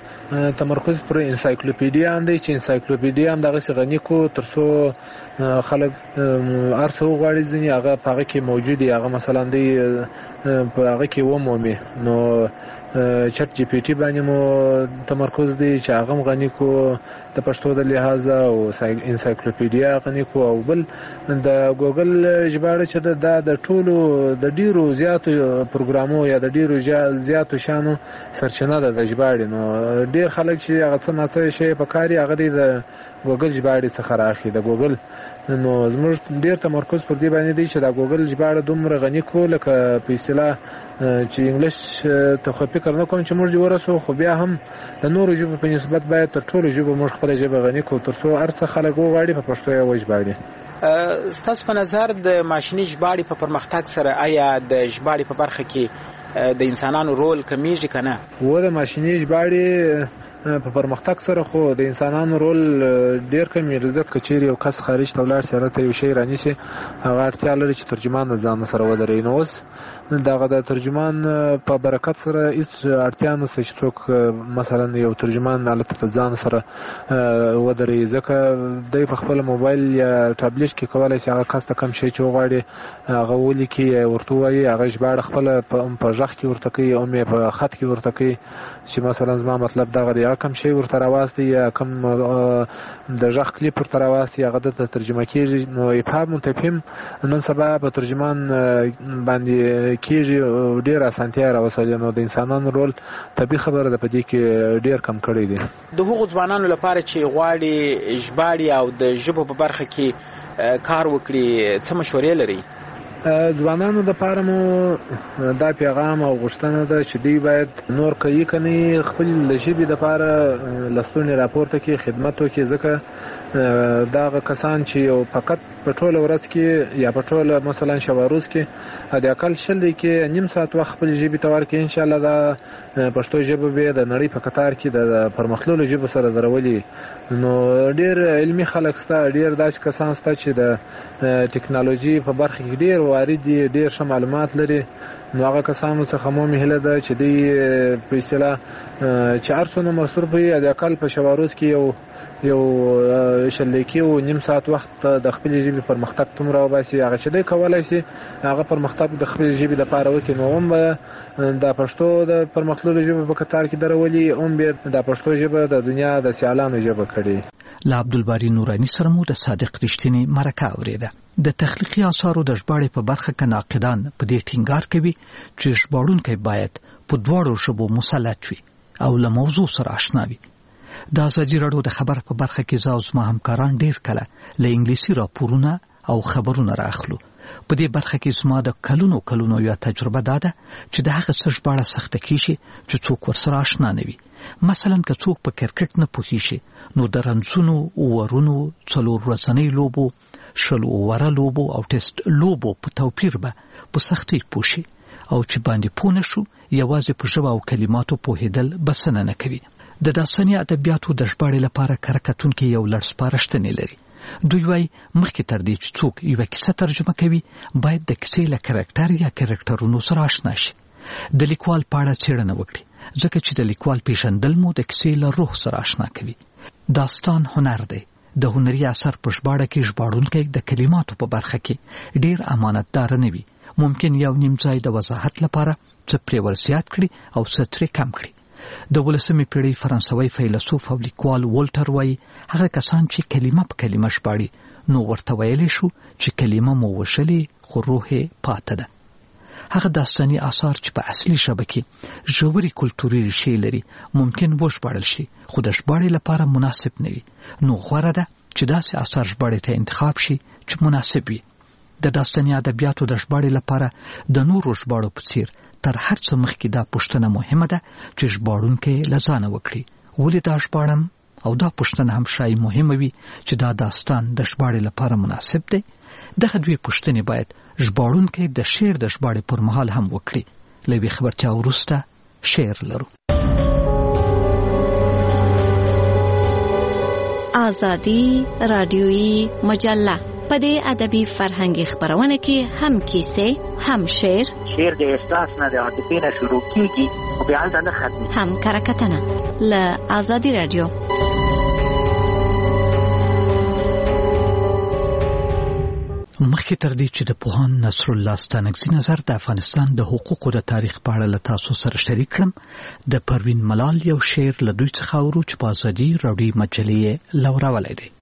تمرکز پر انسایکلوپیډیا دی چې انسایکلوپیډیا هم دغسې غني کو تر څو خلک هر څه وغواړي ځینې هغه په هغه کې موجود وي، هغه مثلا دی په هغه کې ومومي. نو چټ جی پی ټي باندې مو تمرکز دی چې هغه هم غني کو د پښتو د لحاظه، او انسایکلوپیډیا غني کو. او بل د ګوګل ژباړه چې ده دا د ټولو د ډیرو زیاتو پروګرامو یا د ډیرو زیاتو شانو سرچینه ده د ژباړې، نو ډیر خلک چې هغه څه نه څه شی په کار یې هغه دی د ګوګل ژباړې څخه راخلي د ګوګل. نو زموږ ډیر تمرکز پر دې باندې دی چې د ګوګل ژباړه دومره غني کو لکه په اصطلاح چې انګلیش ته خو فکر نه کوم چې موږ ورسو، خو بیا هم د نورو ژبو په نسبت باید تر ټولو ژبو موږ خپله ژبه غني کړو تر څو هر څه خلک وغواړي په پښتو یې وژباړي.
ستاسو په نظر د ماشیني ژباړې په پرمختګ سره آیا د ژباړې په برخه کې د انسانانو رول کمیږي که نه؟
و د ماشیني ژباړې په پرمختګ سره خو د انسانانو رول ډیر کمیږي، ځکه که چیرې یو کس خارج ته ولاړ شي هلته یو شی رانیسي هغه اړتیا لري چې ترجمان د ځان سره ودروي. نو اوس دغه د ترجمان په برکت سره هیڅ اړتیا نشته چې څوک مثلا یو ترجمان هلته ته ځان سره ودروي، ځکه دی په خپل موبایل یا ټابلیټ کې کولی شي هغه کس ته کوم شی چې وغواړي هغه ولیکي یا ورته ووایي، هغه ژباړه خپله په غږ کې ورته کوي او یې په خط کې ورته کوي چې مثلا زما مطلب دغه دی، هغه کوم شی ورته راواستي یا کوم د غږ کلیپ ورته راواستي هغه دلته ترجمه کېږي. نو ابهام متفهم نن سبا په ترجمان باندې کېږي، ډېر اسانتیا راوستلې، نو د انسانانو رول طبیعي خبره ده په دې کې ډېر کم کړی دی.
د هغو ځوانانو لپاره چې غواړي ژباړې او د ژبو په برخه کې کار وکړي څه مشورې لري؟
ځوانانو لپاره مو دا پیغام او غوښتنه ده چې دوی باید نور کوي کني خپل د ژبې لپاره لستونې راپورته کړي، خدمت وکړي، ځکه دغه کسان چې یو فقط په ټوله ورځ کې یا په ټوله مثلا شواروز کې د اقل شل کې نیم ساعت وخت خپل ژبې ته ورکړي ان شاء الله دا پښتو ژبه به د نړۍ په قطار کې د پرمختللو ژبو سره درولي. نو ډېر علمي خلک ستا ډېر داسې کسان ستا چې د ټکنالوژي په برخه کې ډېر وارد دي ډېر ښه معلومات لري. نو هغه کسانو څخه مو هیله ده چې دوی په اصطلاح چې هر څونه مصروف وي د اقل په شواروز کې یو یو شلکی او نیم ساعت وخت د خپل ژبې پرمختګ تمره وباسي. هغه چې دوی کولای شي هغه پرمختګ د خپل ژبې لپاره وکړي. نو هم د پښتو د پرمختللو ژبو په قطار کې درولي هم به د پښتو ژبه د دنیا د سیالانو ژبه کړي.
له عبدالباری نورانی سره مو د صادق رښتینی مرکه اوریده. د تخلیقي آثارو د ژباړې په برخه کې ناقدان په دې ټینګار کوي چې ژباړونکی باید په دواړو ژبو مسلط وي او له موضوع سره آشنا وي. د ازادي راډیو د خبر په برخه کې زاو زما همکاران ډیر کله له انګلیسي راپورونه او خبرونه راخلو. په دې برخه کې زما د کلونو کلونو یو تجربه ده چې د هغه څه ژباړه سخته کیږي چې څوک ورسره آشنا نه وي. مثلا که څوک په کرکټ نه پوهیږي نو د رنځونو اورونو څلور ورځنۍ لوبو شل اوره لوبو او ټیسټ لوبو په توپیر به په سختۍ پوښي او چې باندې پوه نشو یوازې په ژبه او کلماتو پوهېدل بسنه نه کوي. د داستاني ادبیاتو د ژباړې لپاره کارکتونکي یو لړ سپارښتنې لري. دوی وايي مخکې تر دې چې څوک یوه کیسه ترجمه کوي باید د کیسې له کرکټر یا کرکټرونو سره آشنا شي. د لیکوال په اړه څېړنه وکړي ځکه چې د لیکوال پیژندل مو د کیسې له روح سره آشنا کوي. داستان هنر دی. د هنري اثر په ژباړه کې ژباړونکی د کلماتو په برخه کې ډیر امانتدار نه وي. ممکن یو نیم ځای د وضاحت لپاره څه پرې ورزیات کړي او څه ترې کم کړي. د ولسمې پیړۍ فرانسوي فیلسوف او لیکوال والټر وایي هغه کسان چې کلمه په کلمه ژباړي نو ورته ویلی شو چې کلمه مو وشلې خو روح یې پاته ده. هغه داستاني آثار چې په اصلي ژبه کې ژورې کلتوري ریښې لري ممکن وژباړل شي خو د ژباړې لپاره مناسب نه وي. نو غوره ده چې داسې آثار ژباړې ته انتخاب شي چې مناسب وي. د داستاني ادبیاتو د ژباړې لپاره د نورو ژباړو په څیر تر هر څه مخکې دا پوښتنه مهمه ده چې ژباړونکی له ځانه وکړي ولې دا ژباړم او دا پوښتنه هم شای مهمه وي چې دا داستان د ژباړې لپاره مناسب دی. دغه دوی پوښتنې باید ژباړونکی د شعر د ژباړې پر مهال هم وکړي. له یوې خبرتیا وروسته شعر لرو.
آزادی رادیویی مجله په دې ادبي فرهنګي خبرونه کې هم کیسې هم شعر
شعر د احساس نه د عاطفې نه شروع کیږي او بیا هلته نه ختمي
هم کرکټنه له آزادی رادیو.
مخکې تر دې چې د پوهان نصر الله ستانکزي نظر د افغانستان د حقوقو د تاریخ په اړه له تاسو سره شریک کړم د پروین ملال یو شعر له دوی څخه اورو چې په آزادي راډیو مجلې لورولی دی.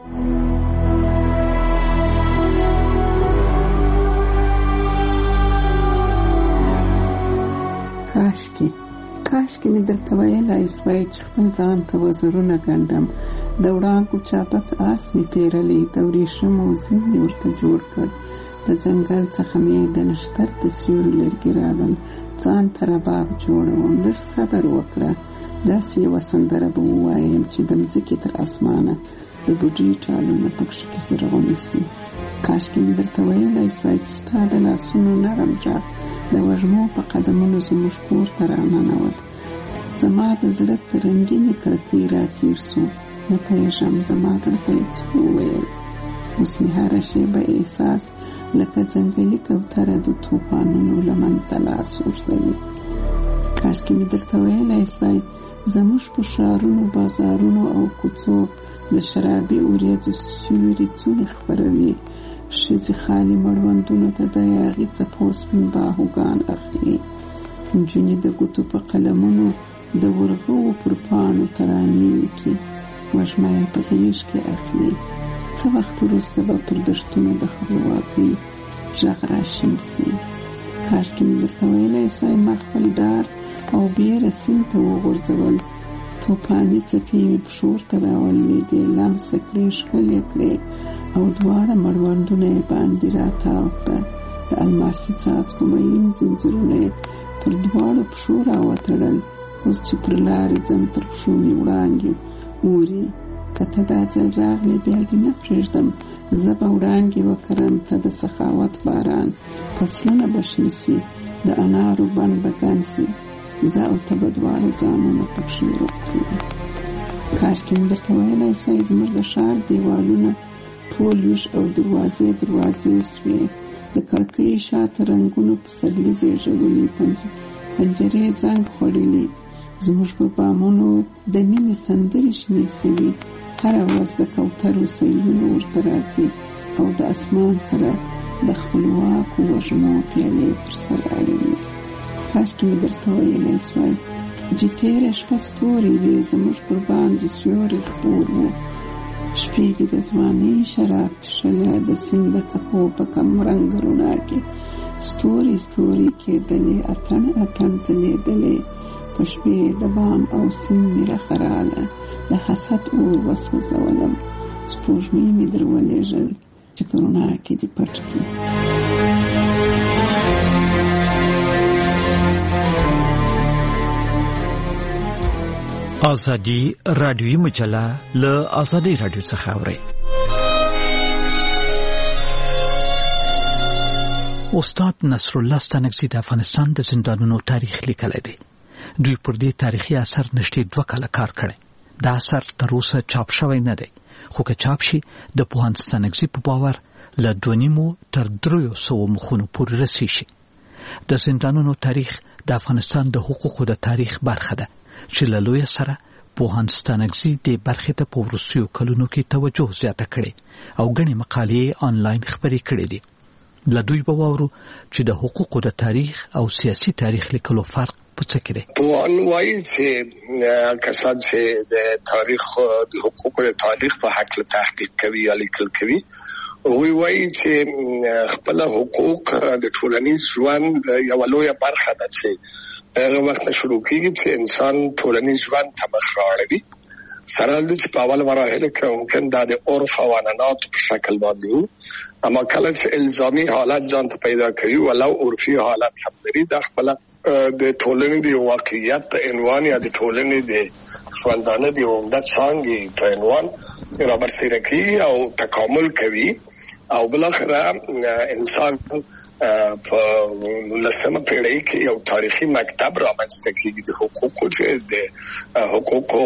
کاشکي کاشکي مې درته ویلای سوای چې خپل ځان ته وزرونه ګنډم د وړانګو چابک آس مې پیرلی د ورېښمو زین مې ورته جوړ کړ د ځنګل څخه مې د نښتر د سیوري لرګي راغل ځان ته رباب جوړوم لږ صبر وکړه داسې یوه سندره به ووایم چې د مځکې تر اسمانه د بوډۍ ټالونه پکښې کې زرغونه سي. کاشکي مې درته ویلای سوای چې ستا د لاسونو نرم غږ د وږمو په قدمونو زموږ کور ته راننوت. زما د زړه تر رنګینې کړکۍ راتېر سو نه پوهېږم زما زړه ته یې څه وویل. اوس مې هره شېبه احساس لکه ځنګلي کوتره د طوفانونو لمن ته لاس اوږدوي. کاشکي مې درته ویلی سوای زموږ په ښارونو بازارونو او کوڅو د شرابي وریځو سیوري څوڼې خپروي. ښځې خالي مړوندونو ته د یاغي څپو سپین باهوګان اخلي. نجونې د ګوتو په قلمونو د ورغوو پر پاڼو ترانې لیکي. وږمه یې په غېږ کې اخلي. څه وخت وروسته به پر دښتونو د خپلواکۍ غږ راشین سي. کاشکي مې درته ویلی سوای ما خپل ډار او بیره سیند ته وغورځول. توپاني څپې مې پښو ته راولوېدې لمسه کړې ښکلې کړې او دواړه مړوندونه یې باندې راتاو کړه. د الماسي څاڅکو مین ځنځیرونه یې پر دواړو پښو راوتړل. اوس چې پر لارې ځم تر پښو مې وړانګې اوري. که ته دا ځل راغلې بیا دې نه پرېږدم زه به وړانګې وکرم ته د سخاوت باران، فصلونه به شنه سي د انارو بڼ به ګڼ سي، زه او ته به دواړه جامونه پکښې وکړو. کاشکې مې درته ویلی ښایي زموږ د ښار دیوالونه ټول ویښ او دروازې دروازې سوې، د کړکۍ شاته رنګونو پسرلي زیږولي، پنجرې زنګ خوړلي، زموږ په بامونو د مینې سندرې شنې سوي، هره ورځ د کوترو سیلونه ورته راځي او د اسمان سره د خپلواکو وږمو پیالې پر سر اړوي. کاشکې مې درته ویلی سوای چې تېره شپه ستوري وې زموږ پر باندې سیوری خپور و، شپې دې د ځوانۍ شراب څښلی، د سیند د څپو په کمرنګه رڼا کې ستوري ستوري کېدلې، اتڼ اتڼ ځلېدلې، په شپې د بام او سیند مې رخراله، د حسد اور وسوځولم، سپوږمۍ مې در ولېږل چې په رڼا کې دې پټ کړي.
ازادي رادیوي مجله له ازادي رادیو څخه اوري. استاد نصر الله ستانکزی د افغانستان د زندانونو تاریخ لیکلی دی. دوی پر دې تاریخي اثر نشټې دوه کاله کار کړی. دا اثر تر اوسه چاپ شوی نه دی، خو که چاپ شي د پوهاند ستانکزی په باور له دوه نیمو تر دریو سوو مخونو پورې رسي شي. د زندانونو تاریخ د افغانستان د حقوقو د تاریخ برخه ده چې له لوی سره پوهاند ستانکزی د برخې ته په وروستیو کلونو کې توجه زیاته کړې او ګڼې مقالې آنلاین خپرې کړې دي. له دوی به واورو چې د حقوقو د تاریخ او سیاسي تاریخ لیکلو فرق په څه کې دی.
پوهان وایي چې کسان چې د تاریخ د حقوقو د تاریخ په حق له تحقیق کوي یا لیکل کوي، وی وایي چې خپل حقوق د ټولنیز ژوند یوه لویه برخه ده چې هغه وخت شروع کېږي چې انسان ټولنیز ژوند ته مخ راوړي. سره د چې په اول مراحلو کې ممکن دا د عرف او عنعناتو په شکل باندې وو، اما کله چې الزامي حالت ځان ته پیدا کوي ولو عرفي حالت هم لري، دا خپل د ټولنې د واقعیت په عنوان یا د ټولنې د ژوندانه د عمده څانګې په عنوان رابرسېره کوي او تکامل کوي او بالاخره انسان په لسمه پیړۍ کې یو تاریخي مکتب رامنځته کېږي د حقوقو، چې د حقوقو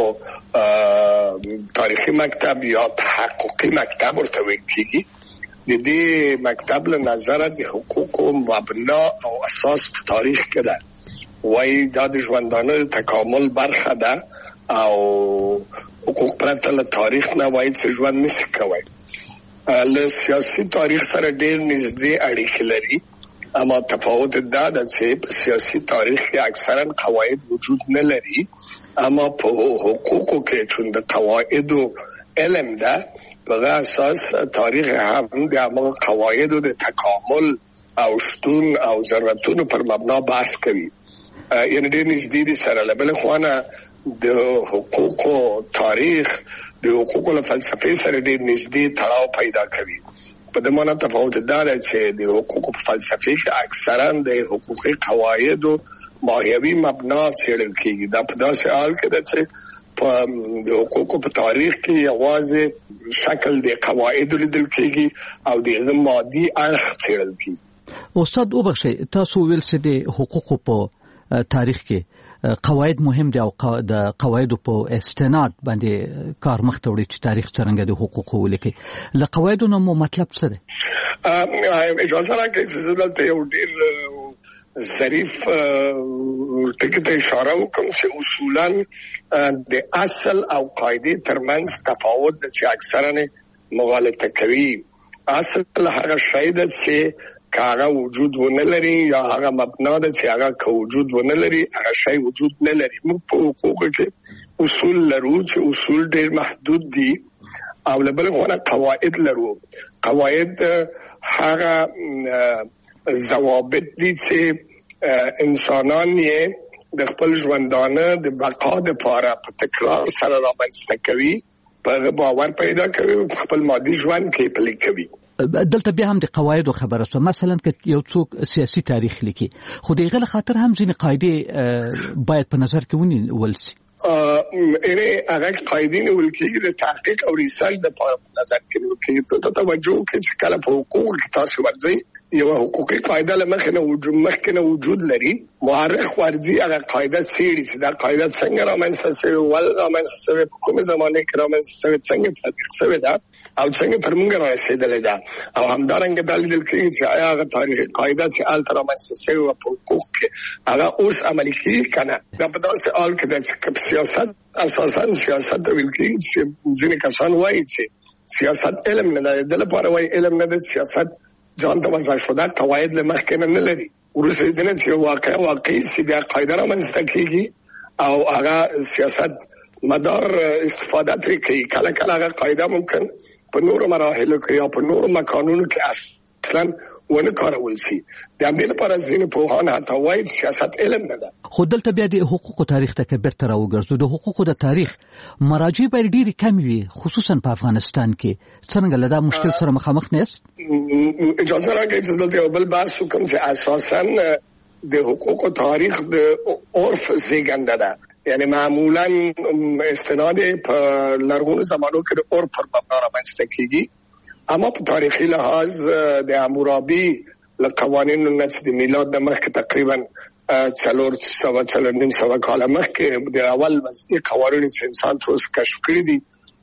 تاریخي مکتب یا تحققي مکتب ورته ویل کېږي. د دې مکتب له نظره د حقوقو مبنا او اساس په تاریخ کې ده، وایي دا د ژوندانه د تکامل برخه ده او حقوق پرته له تاریخ نه وایي چې ژوند نشي کولی. له سیاسي تاریخ سره ډېر نږدې اړیکې لري، اما تفاوت دا ده چې په سیاسي تاریخ کې اکثرا قواعد وجود نه لري، اما په حقوقو کې چون د قواعدو علم ده، په اساس تاریخ هم د هغه قواعدو د تکامل او شتون او ضرورتونو پر مبنا بحث کوي. یعنې ډېر نږدې دي سره. له بلې خوا د حقوقو تاریخ د حقوقو له فلسفې سره ډېر نږدې تړاو پیدا کوي. په دې معنی تفاوت دا دی چې د حقوقو په فلسفې کې اکثرا د حقوقي قواعدو ماهیوي مبنا څېړل کېږي. دا په داسې حال کې ده چې په د حقوقو په تاریخ کې یوازې شکل د قواعدو لیدل کېږي او د هغه مادي اړخ څېړل کېږي.
استاد وبخښئ، تاسو ویل چې د حقوقو په تاریخ کې قواعد مهم دي او د قواعدو په استناد باندې کار مخته وړي چې تاریخ څنګه د حقوقو ولیکي. له قواعدو نو مطلب څه دی؟
اجازه راکړئ چې زه دلته یو ډېر ظریف ټکي ته اشاره وکړم چې اصولاً د اصل او قاعدې ترمنځ تفاوت د چې اکثرا مغالطه کوي. اصل هغه شی ده چې کاغه وجود ونه لري یا هغه مبنا ده چې هغه که وجود ونه لري هغه شی وجود نه لري. موږ په حقوقو کې اصول لرو چې اصول ډېر محدود دي او له بلې خوا قواعد لرو. قواعد هغه ضوابط دي چې انسانان یې د خپل ژوندانه د بقا دپاره په تکرار سره رامنځته کوي، په باور پیدا کوي، خپل مادي ژوند کې پلي کوي.
دلته بیا هم د قواعدو خبره شوه. مثلا که یو څوک سیاسي تاریخ لیکي، خو د هغه له خاطر هم ځینې قاعدې باید په نظر کې ونیول شي.
اینه هغه قاعدین ولکې د تحقیق او ریسرچ د په نظر کې ولکې ته توجه کوي چې کله په حقوق کې تاسو ورځي یو حقوقي قاعده لمخ نه وجود مخ نه وجود لري مورخ ورځي هغه قاعده څېړي چې دا قاعده څنګه رامنځته شوې ول رامنځته شوې په کومه زمانه کې رامنځته شوې څنګه تطبیق شوې ده او څنګه تر موږ رسیدلې ده او همدارنګه دلیل کوي چې آیا هغه تاریخي قاعده چې ال تر رامنځته شوې په حقوق کې هغه اوس عملي کیږي کنه دا په داسې حال کې د سیاست اساساً سیاست د ویلکې چې ځینې کسان وایي چې سیاست علم نه دی د لپاره وایي علم نه دی سیاست ځان ته وضع شوه قواعد له مخکې نه لري ورسره د نه چې واقع واقعي چې د قاعده رامنځته کیږي او هغه سیاست مدار استفاده ترې کوي کله کله هغه قاعده ممکن په نورو مراحلو کې یا په نورو مکانونو کې اصلا ونه کارول شي د همدې لپاره ځینې پوهان حتی وایي سیاست علم نه ده
خو دلته بیا د حقوقو تاریخ ته که بیرته راوګرځو د حقوقو د تاریخ مراجع باید ډېرې کمې وي خصوصا په افغانستان کې څرنګه له دا مشکل سره مخامخ نه یاست
اجازه راکړئ چې دلته یو بل بحث وکړم چې اساسا د حقوقو تاریخ د عرف زیږنده ده یعنی معمولا استناد په لرغونو زمانو کې د عرف پر مبنا رامنځته کیږي اما په تاریخي لحاظ د حمورابي له قوانینو نه د میلاد د مخکې تقریبا څلور سوه څلور نیم سوه کاله مخکې د اول وضعي قوانینو چې انسان تر اوسه کشف کړي دي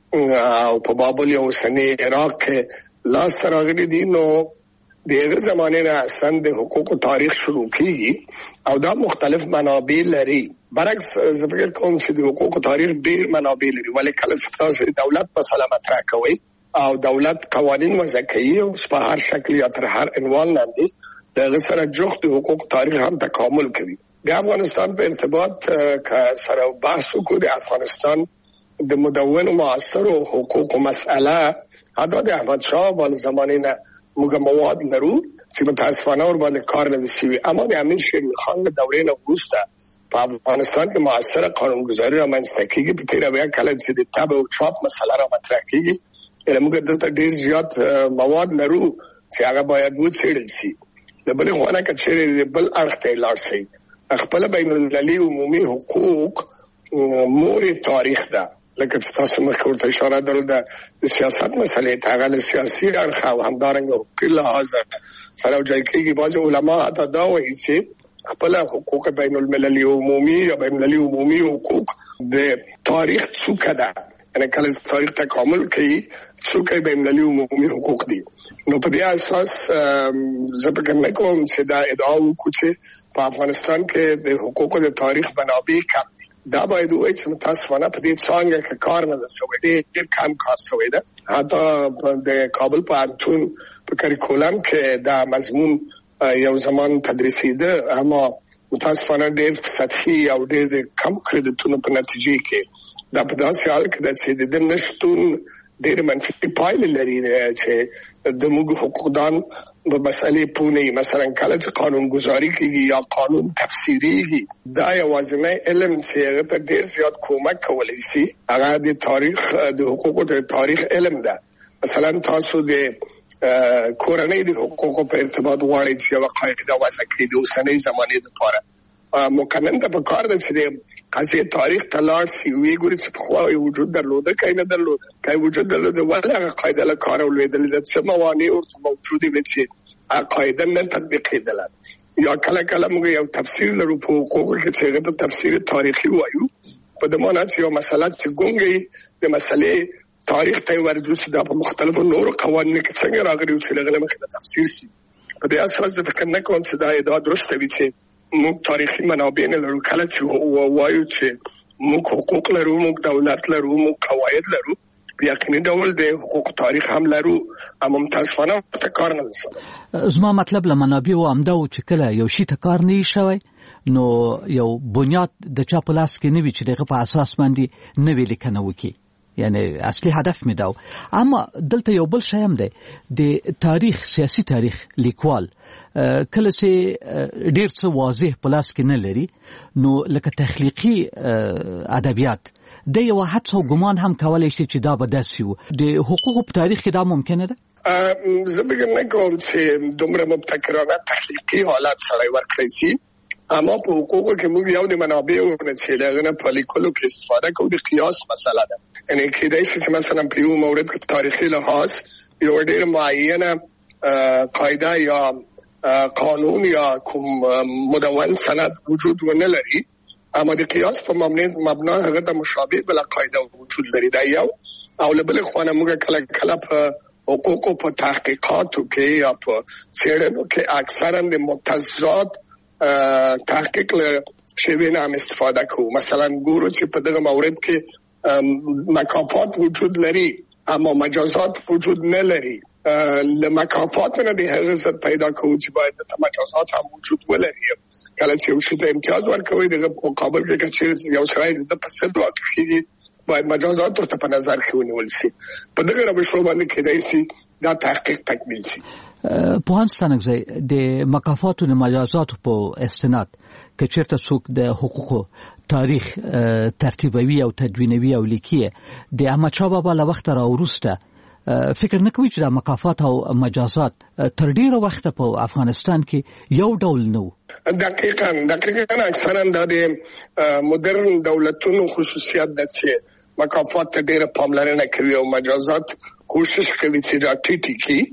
او په بابل یا اوسني عراق کې لاسته راغلي دي نو د هغه زمانې نه اصلا د حقوقو تاریخ شروع کیږي او دا مختلف منابع لري برعکس زه فکر کوم چې د حقوقو تاریخ ډېر منابع لري ولې کله چې تاسو د دولت مسله مطرح کوئ او دولت قوانین وضع کوي او په هر شکل یا تر هر عنوان لاندې د سره جوخت حقوق تاریخ هم تکامل کوي د افغانستان په ارتباط سره بحث وکړو د افغانستان د مدون معاصر حقوق مسأله حتی د احمد شاه بال زمانه نه موږ مواد لرو چې متاسفانه ور باندې کار نه شوی اما د امین شیر خان د دورې نه وروسته په افغانستان کې معاصر قانونګذاري رامنځته کیږي په تیر بیا کله چې د تابع او چاپ مسله را مطرح کیږي موږ دلته ډېر زیات مواد لرو چې هغه باید وڅېړل شي د بلې خوا نه که چېرې د بل اړخ ته لاړ شي خپله بین المللي عمومي حقوق مور تاریخ ده لکه چې تاسو مخکې ورته اشاره درلوده د سیاست مسلې ته هغه له سیاسي اړخه او همدارنګه حقوقي لحاظ سره یوځای کېږي بعضې علما حتی دا وایي چې خپله حقوق بین المللي عمومي یا بین المللي عمومي حقوق د تاریخ څوکه ده یعنی کله تاریخ تکامل کوي څوک بین المللي عمومي حقوق دي نو په دې اساس زه فکر نه کوم چې دا ادعا وکړو چې په افغانستان کې د حقوقو د تاریخ منابع کم دي دا باید وایي چې متاسفانه په دې څانګه کې کار نه ده شوی ډېر کم کار شوی ده حتی د کابل پوهنتون په کریکولم کې دا مضمون یو زمان تدریسیده اما متاسفانه ډېر سطحي او ډېر کم کریډیټونو په نتیجه کې دا په داسې حال کې ده چې د نشتون ډېر منفي پایلې لري چې د موږ حقوقدان په مسلې پوهنې مثلا کله چې قانونګذاري کېږي یا قانون تفسیریږي دا یوازینی علم چې هغه ته ډېر زیات کومک کولی شي هغه د تاریخ د حقوقو د تاریخ علم ده مثلا تاسو د کورنۍ د حقوقو په ارتباط غواړئ چې یوه قاعده وضع کړئ د اوسنۍ زمانې لپاره مقنن ته په کار ده چې د قضیې تاریخ ته لاړ شي ویې ګوري چې پخوا یې وجود درلوده که یې نه درلوده که یې وجود درلوده ولې هغه قاعده له کاره ولوېدلې ده څه موانع ورته موجودې وې چې هغه قاعده نه تطبیقېدله یا کله کله موږ یو تفسیر لرو په حقوقو کې چې هغه ته تفسیر تاریخي وایو په دې معنی چې یو مسله چې ګونګې د مسلې تاریخ ته یې ورجو چې دا په مختلفو نورو قوانینو کې څنګه راغلي چې له هغه نه مخکې د تفسیر شي په دې اساس زه فکر نه کوم چې دا ادعا درسته وي چې موږ تاریخي منابع نه لرو کله چې وایو چې موږ حقوق لرو موږ دولت لرو موږ قواعد لرو په یقیني ډول د حقوق تاریخ هم لرو اما متاسفانه ته کار نه شوی
زما مطلب له منابعو همدا و چې کله یو شي ته کار نه شوی نو یو بنیاد د چا په لاس کې نه وي چې دغه په اساس باندې نوې لیکنه وکړي یعنی اصلي هدف مې دا اما دلته یو بل شی هم دی د تاریخ سیاسي تاریخ لیکوال کله چې ډېر څه واضح په لاس کې نه لري نو لکه تخلیقي ادبیات د یو حدس او ګمان هم کولای شي چې دا به داسې وو د حقوقو په تاریخ کې دا ممکنه ده
زه فکر نه کوم چې دومره مبتکرانه تخلیقي حالات سره ورکړی شي اما په حقوقو کې موږ یو د منابعو نه چې لغنه په لیکلو کې استفاده کوو د قیاس مسله ده. یعنی کېدای شي چې مثلا په یو مورد کې تاریخي لحاظ یو ډېر معینه قاعده یا قانون یا کوم مدون سند وجود ونه لري، اما د قیاس په مبنا هغه د مشابه بل قاعده وجود لري. دا یو او بل خوانه موږ کله کله په حقوقو په تحقیقاتو کې یا په څېړنو کې اکثرا د متضاد تحقیق له شیوه نه استفاده کوو. مثلا ګورو چې په دغه مورد کې مکافات وجود لري اما مجازات وجود نه لري. لمکافات نه د هغه څه پیدا کوو چې باید د مجازات هم وجود ولري. کله چې یو شی ته امتیاز ورکوي دغه مقابل کې چې یو سړی د پسند واقعي باید مجازات ورته په نظر کې ونیول شي. په دغه روش باندې کېدای شي دا تحقیق تکمیل شي.
پوهانستان کې د مکافاتو او مجازاتو په استناد کې چیرته څوک د حقوقو تاریخ ترتیبوي او تدوینوي او لیکي د احمد شاه بابا له وخت را وروسته فکر نه کوي چې د مکافات او مجازات تر ډیره وخت په افغانستان کې یو ډول نه و.
دقیقاً دقیقاً اکثرا د مدرن دولتونو خصوصیت ده چې مکافات ته ډیره پاملرنه کوي او مجازات کوشش کوي چې راټیټي کړي.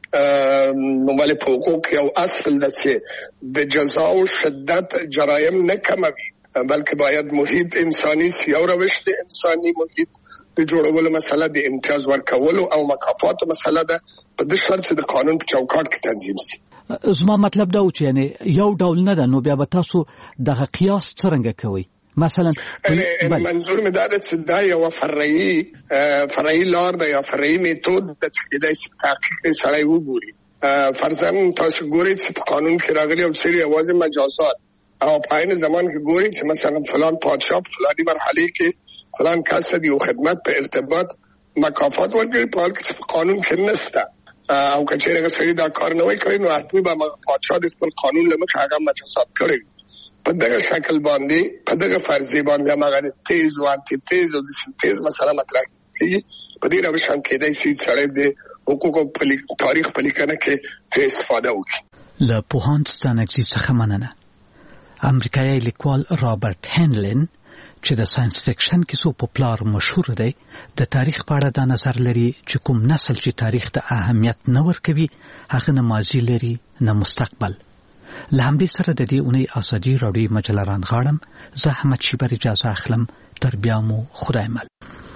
نو ولې په حقوق یو اصل ده چې د جزا او شدت جرایم نه کموي، بلکې باید محیط انساني سی او روش د انساني محیط د جوړولو مسله د امتیاز ورکولو او مکافاتو مسله ده په د شرط د قانون په چوکاټ کې تنظیم شي.
زما مطلب دا و چې یعنی یو ډول نه ده، نو بیا به تاسو دغه قیاس څرنګه کوئ؟ مثلا
منظور مې دا ده چې دا یو فرعي فرعي لار ده یا فرعي میتود د چې د تحقیق سره وګوري. فرضاً تاسو ګورئ چې په قانون کې راغلي او سری اوازه مجازات او په عین زمان کې ګورئ چې مثلا فلان پادشاه فلاني مرحله کې فلان کس دی او خدمت په ارتباط مکافات ورکړي په حال کې په قانون کې نشته او کچېرغه سړي دا کار نه وای کړی نو حتمي به پادشاه د خپل قانون لمخه هغه مجازات کړی. په دغه شکل باندې په دغه فرضي باندې هغه تیز او انټي تیز او د سنتیز مسله مطرح کیږي. په دې روش هم کېدای شي سړی د حقوقو په تاریخ په لیکنه کې تر استفاده وکړي.
له پوهانستان څخه مننه. امریکایي لیکوال رابرټ هنلن چې د ساينس فکشن کیسو پاپولار مشهور دی د تاریخ په اړه دا نظر لري چې کوم نسل چې تاریخ ته اهمیت نه ورکوي هغه نه ماضي لري نه مستقبل. له همدې سره د دې اونۍ ازادي راډیو مجله رانغاړم. زه احمد شیبر اجازه اخلم. تر بیا مو خدای مل.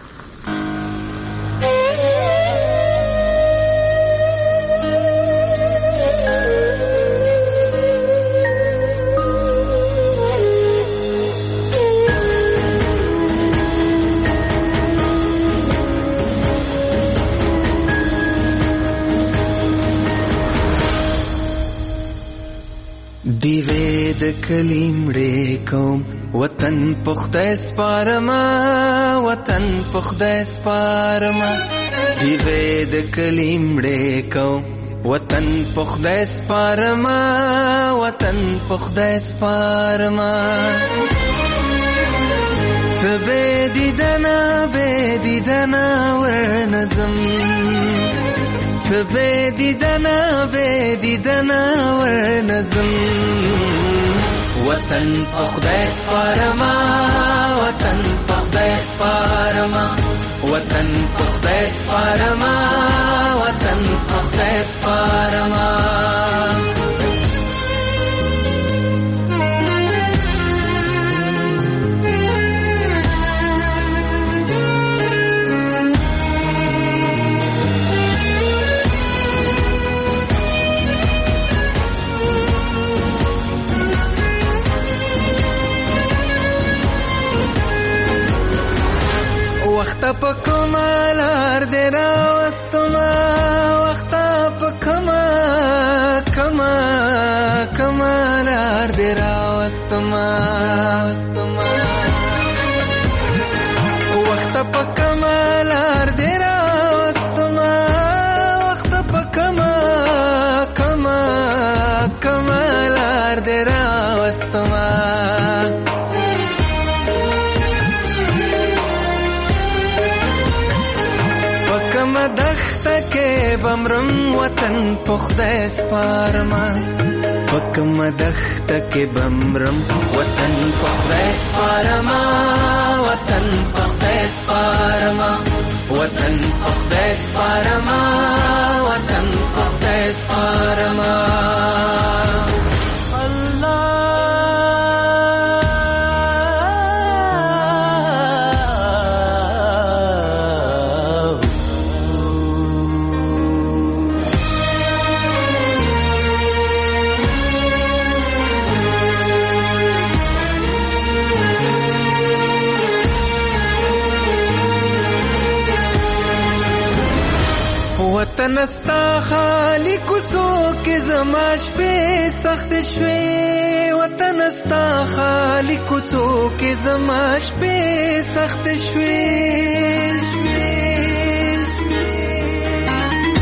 دیوې د کلیمړې کوم وطن پخدای سپارما وطن پخدای سپارما دیوې د کلیمړې کوم وطن پخدای سپارما وطن پخدای سپارما سبه دیدنا به دیدنا ورنظم سبه دیدنا به دیدنا ورنظم وطن پخدای سپارما وطن پخدای سپارما وطن پخدای سپارما وطن پخدای سپارما وخت په کمالار دې راوستما وخت په کما کما کمالار دې راوستما وخت په کمالار دې راوستما وخت په کما کما کمالار دې راوستما دخته کې بمرم وطن پخدای سپارما پکم دخت کې بمرم وطن په خدای سپارما وطن په خدای سپارما وطن په خدای سپارما وطن په خدای سپارما وطن استا خالی کوڅو کې زما شپې سخت شوې وطن استا خالی کوڅو کې زما شپې سخت شوې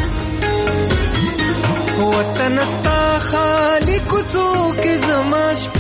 وطن استا خالی کوڅو کې زما شپې